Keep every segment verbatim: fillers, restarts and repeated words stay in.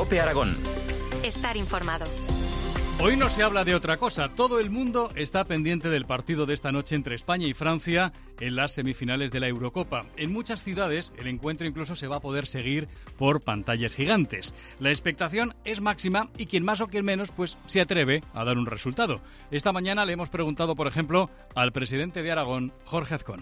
COPE Aragón. Estar informado. Hoy no se habla de otra cosa. Todo el mundo está pendiente del partido de esta noche entre España y Francia en las semifinales de la Eurocopa. En muchas ciudades el encuentro incluso se va a poder seguir por pantallas gigantes. La expectación es máxima y quien más o quien menos pues se atreve a dar un resultado. Esta mañana le hemos preguntado, por ejemplo, al presidente de Aragón, Jorge Azcón.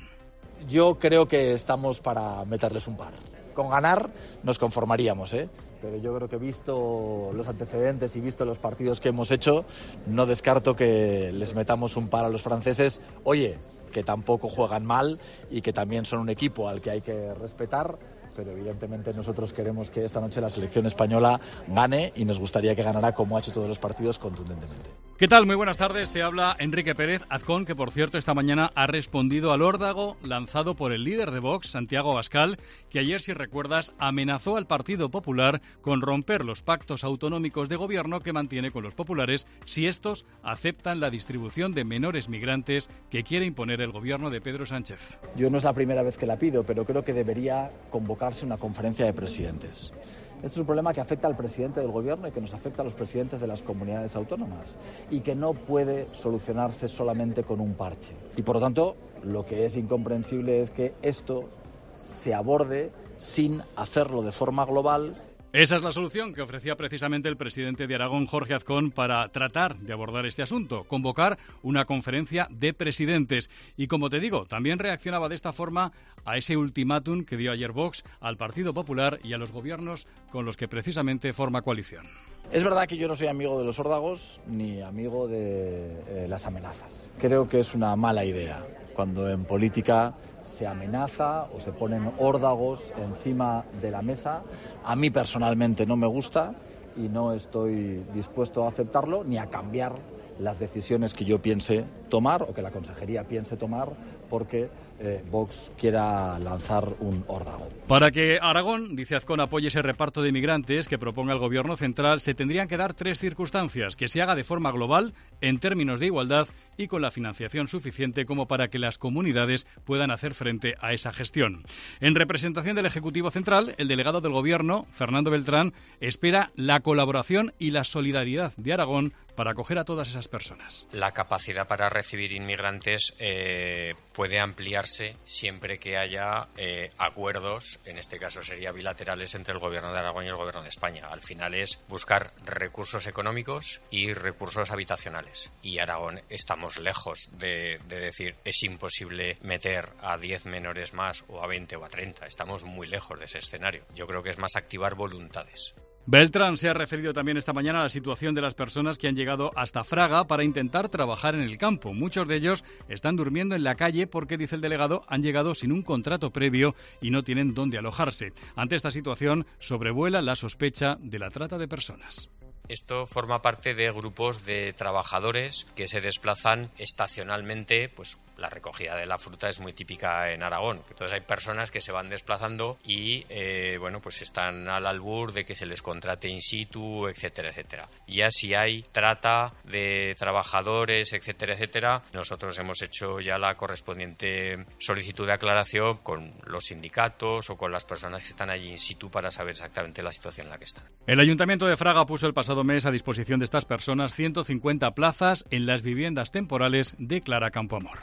Yo creo que estamos para meterles un par. Con ganar nos conformaríamos, ¿eh? Pero yo creo que visto los antecedentes y visto los partidos que hemos hecho, no descarto que les metamos un par a los franceses. Oye, que tampoco juegan mal y que también son un equipo al que hay que respetar, pero evidentemente nosotros queremos que esta noche la selección española gane y nos gustaría que ganara como ha hecho todos los partidos contundentemente. ¿Qué tal? Muy buenas tardes. Te habla Enrique Pérez. Azcón, que por cierto esta mañana ha respondido al órdago lanzado por el líder de Vox, Santiago Abascal, que ayer, si recuerdas, amenazó al Partido Popular con romper los pactos autonómicos de gobierno que mantiene con los populares si estos aceptan la distribución de menores migrantes que quiere imponer el gobierno de Pedro Sánchez. Yo no es la primera vez que la pido, pero creo que debería convocarse una conferencia de presidentes. Esto es un problema que afecta al presidente del gobierno y que nos afecta a los presidentes de las comunidades autónomas y que no puede solucionarse solamente con un parche. Y por lo tanto, lo que es incomprensible es que esto se aborde sin hacerlo de forma global. Esa es la solución que ofrecía precisamente el presidente de Aragón, Jorge Azcón, para tratar de abordar este asunto, convocar una conferencia de presidentes. Y como te digo, también reaccionaba de esta forma a ese ultimátum que dio ayer Vox al Partido Popular y a los gobiernos con los que precisamente forma coalición. Es verdad que yo no soy amigo de los órdagos ni amigo de eh, las amenazas. Creo que es una mala idea cuando en política se amenaza o se ponen órdagos encima de la mesa. A mí personalmente no me gusta y no estoy dispuesto a aceptarlo ni a cambiar las decisiones que yo piense tomar o que la consejería piense tomar porque eh, Vox quiera lanzar un órdago. Para que Aragón, dice Azcón, apoye ese reparto de inmigrantes que proponga el gobierno central, se tendrían que dar tres circunstancias: que se haga de forma global, en términos de igualdad y con la financiación suficiente como para que las comunidades puedan hacer frente a esa gestión. En representación del Ejecutivo Central, el delegado del Gobierno, Fernando Beltrán, espera la colaboración y la solidaridad de Aragón para acoger a todas esas personas. La capacidad para recibir inmigrantes eh, puede ampliarse siempre que haya eh, acuerdos, en este caso sería bilaterales, entre el Gobierno de Aragón y el Gobierno de España. Al final es buscar recursos económicos y recursos habitacionales. Y Aragón estamos lejos de, de decir es imposible meter a diez menores más o a veinte o a treinta. Estamos muy lejos de ese escenario. Yo creo que es más activar voluntades. Beltrán se ha referido también esta mañana a la situación de las personas que han llegado hasta Fraga para intentar trabajar en el campo. Muchos de ellos están durmiendo en la calle porque, dice el delegado, han llegado sin un contrato previo y no tienen dónde alojarse. Ante esta situación, sobrevuela la sospecha de la trata de personas. Esto forma parte de grupos de trabajadores que se desplazan estacionalmente. Pues la recogida de la fruta es muy típica en Aragón. Entonces hay personas que se van desplazando y eh, bueno, pues están al albur de que se les contrate in situ, etcétera, etcétera. Ya si hay trata de trabajadores, etcétera, etcétera, nosotros hemos hecho ya la correspondiente solicitud de aclaración con los sindicatos o con las personas que están allí in situ para saber exactamente la situación en la que están. El Ayuntamiento de Fraga puso el pasado mes a disposición de estas personas ciento cincuenta plazas en las viviendas temporales de Clara Campoamor.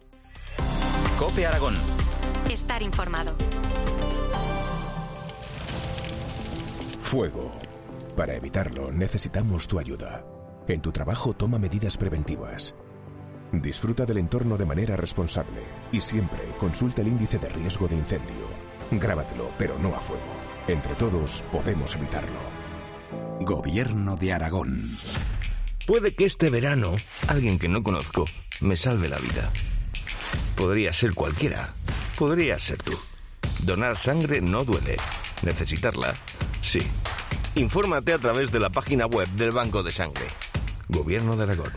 COPE Aragón. Estar informado. Fuego. Para evitarlo necesitamos tu ayuda. En tu trabajo toma medidas preventivas. Disfruta del entorno de manera responsable y siempre consulta el índice de riesgo de incendio. Grábatelo, pero no a fuego. Entre todos podemos evitarlo. Gobierno de Aragón. Puede que este verano alguien que no conozco me salve la vida. Podría ser cualquiera. Podría ser tú. Donar sangre no duele. Necesitarla, sí. Infórmate a través de la página web del Banco de Sangre. Gobierno de Aragón.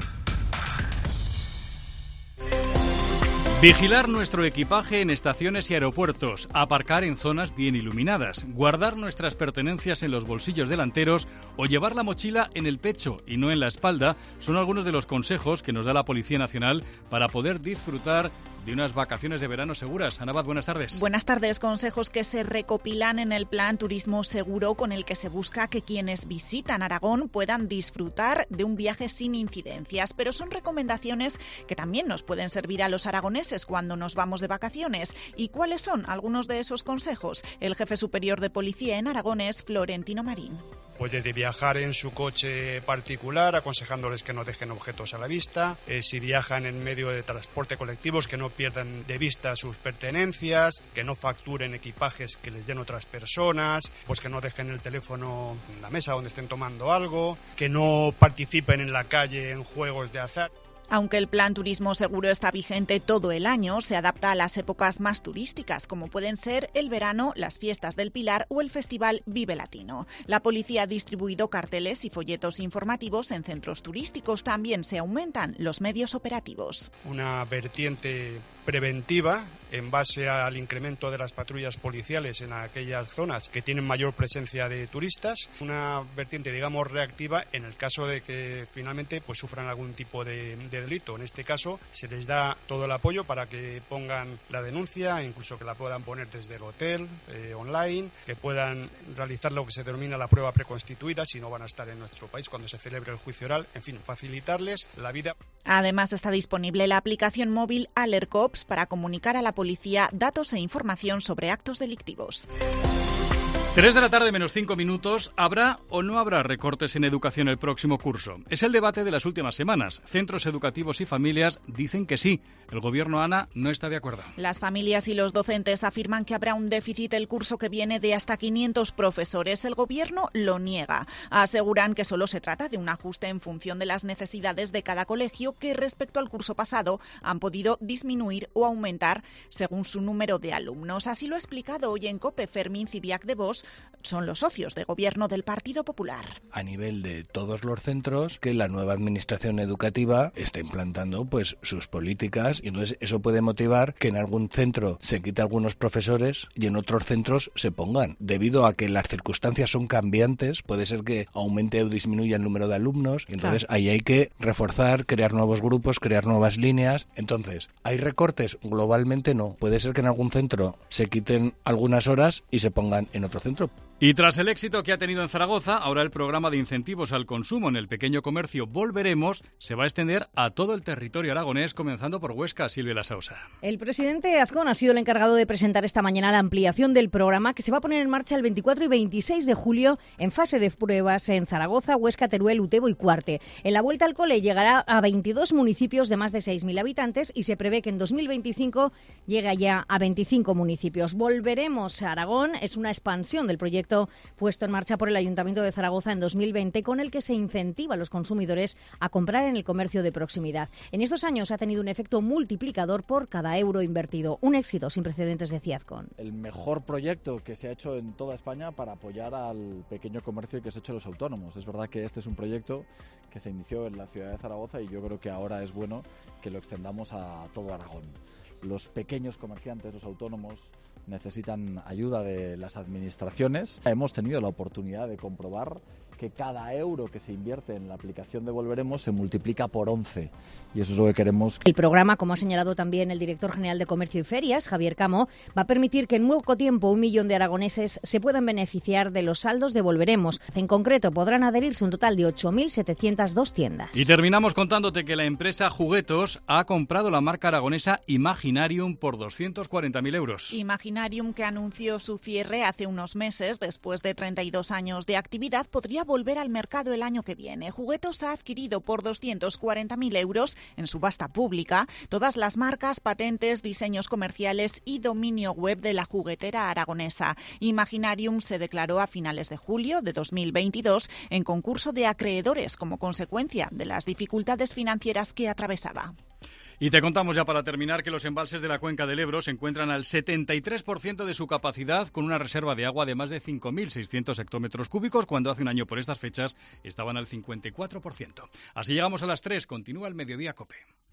Vigilar nuestro equipaje en estaciones y aeropuertos, aparcar en zonas bien iluminadas, guardar nuestras pertenencias en los bolsillos delanteros o llevar la mochila en el pecho y no en la espalda son algunos de los consejos que nos da la Policía Nacional para poder disfrutar de unas vacaciones de verano seguras. Ana Abad, buenas tardes. Buenas tardes. Consejos que se recopilan en el Plan Turismo Seguro, con el que se busca que quienes visitan Aragón puedan disfrutar de un viaje sin incidencias. Pero son recomendaciones que también nos pueden servir a los aragoneses cuando nos vamos de vacaciones. ¿Y cuáles son algunos de esos consejos? El jefe superior de policía en Aragón es Florentino Marín. Pues desde viajar en su coche particular, aconsejándoles que no dejen objetos a la vista, eh, si viajan en medio de transporte colectivos, que no pierdan de vista sus pertenencias, que no facturen equipajes que les den otras personas, pues que no dejen el teléfono en la mesa donde estén tomando algo, que no participen en la calle en juegos de azar. Aunque el Plan Turismo Seguro está vigente todo el año, se adapta a las épocas más turísticas, como pueden ser el verano, las fiestas del Pilar o el Festival Vive Latino. La policía ha distribuido carteles y folletos informativos en centros turísticos. También se aumentan los medios operativos. Una vertiente preventiva en base al incremento de las patrullas policiales en aquellas zonas que tienen mayor presencia de turistas. Una vertiente, digamos, reactiva en el caso de que finalmente pues sufran algún tipo de, de delito. En este caso se les da todo el apoyo para que pongan la denuncia, incluso que la puedan poner desde el hotel, eh, online, que puedan realizar lo que se denomina la prueba preconstituida si no van a estar en nuestro país cuando se celebre el juicio oral. En fin, facilitarles la vida. Además está disponible la aplicación móvil AlertCops para comunicar a la policía datos e información sobre actos delictivos. Tres de la tarde menos cinco minutos. ¿Habrá o no habrá recortes en educación el próximo curso? Es el debate de las últimas semanas. Centros educativos y familias dicen que sí. El gobierno, Ana, no está de acuerdo. Las familias y los docentes afirman que habrá un déficit el curso que viene de hasta quinientos profesores. El gobierno lo niega. Aseguran que solo se trata de un ajuste en función de las necesidades de cada colegio, que respecto al curso pasado han podido disminuir o aumentar según su número de alumnos. Así lo ha explicado hoy en COPE Fermín Cibiac de Vos. Son los socios de gobierno del Partido Popular. A nivel de todos los centros, que la nueva administración educativa está implantando pues sus políticas, y entonces eso puede motivar que en algún centro se quite algunos profesores y en otros centros se pongan. Debido a que las circunstancias son cambiantes, puede ser que aumente o disminuya el número de alumnos, y entonces claro, ahí hay que reforzar, crear nuevos grupos, crear nuevas líneas. Entonces, ¿hay recortes? Globalmente no. Puede ser que en algún centro se quiten algunas horas y se pongan en otro centro. Y tras el éxito que ha tenido en Zaragoza, ahora el programa de incentivos al consumo en el pequeño comercio Volveremos se va a extender a todo el territorio aragonés, comenzando por Huesca. Silvia Lasausa. El presidente Azcón ha sido el encargado de presentar esta mañana la ampliación del programa, que se va a poner en marcha el veinticuatro y veintiséis de julio en fase de pruebas en Zaragoza, Huesca, Teruel, Utebo y Cuarte. En la vuelta al cole llegará a veintidós municipios de más de seis mil habitantes y se prevé que en dos mil veinticinco llegue ya a veinticinco municipios. Volveremos a Aragón es una expansión del proyecto puesto en marcha por el Ayuntamiento de Zaragoza en dos mil veinte, con el que se incentiva a los consumidores a comprar en el comercio de proximidad. En estos años ha tenido un efecto multiplicador por cada euro invertido. Un éxito sin precedentes, decía Azcón. El mejor proyecto que se ha hecho en toda España para apoyar al pequeño comercio y que se ha hecho los autónomos. Es verdad que este es un proyecto que se inició en la ciudad de Zaragoza y yo creo que ahora es bueno que lo extendamos a todo Aragón. Los pequeños comerciantes, los autónomos, necesitan ayuda de las administraciones. Hemos tenido la oportunidad de comprobar que cada euro que se invierte en la aplicación de Volveremos se multiplica por once, y eso es lo que queremos. El programa, como ha señalado también el director general de Comercio y Ferias, Javier Camo, va a permitir que en poco tiempo un millón de aragoneses se puedan beneficiar de los saldos de Volveremos. En concreto, podrán adherirse un total de ocho mil setecientas dos tiendas. Y terminamos contándote que la empresa Juguetos ha comprado la marca aragonesa Imaginarium por doscientos cuarenta mil euros. Imaginarium, que anunció su cierre hace unos meses, después de treinta y dos años de actividad, podría volver al mercado el año que viene. Juguetos ha adquirido por doscientos cuarenta mil euros en subasta pública todas las marcas, patentes, diseños comerciales y dominio web de la juguetera aragonesa. Imaginarium se declaró a finales de julio de dos mil veintidós en concurso de acreedores como consecuencia de las dificultades financieras que atravesaba. Y te contamos ya para terminar que los embalses de la cuenca del Ebro se encuentran al setenta y tres por ciento de su capacidad, con una reserva de agua de más de cinco mil seiscientos hectómetros cúbicos, cuando hace un año por estas fechas estaban al cincuenta y cuatro por ciento. Así llegamos a las tres. Continúa el Mediodía COPE.